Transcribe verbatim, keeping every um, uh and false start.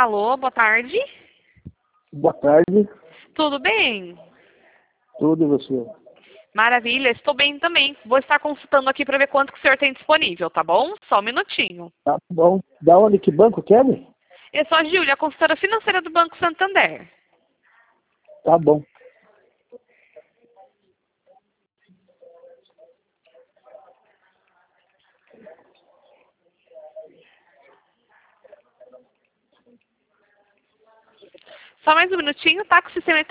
Alô, boa tarde. Boa tarde, Tudo bem? tudo e você? Maravilha, estou bem também. Vou estar consultando aqui para ver quanto que o senhor tem disponível, tá bom? Só um minutinho. Tá bom. Da onde que banco quer? Eu sou a Júlia, a consultora financeira do Banco Santander. Tá bom. Só mais um minutinho, tá? Que o sistema está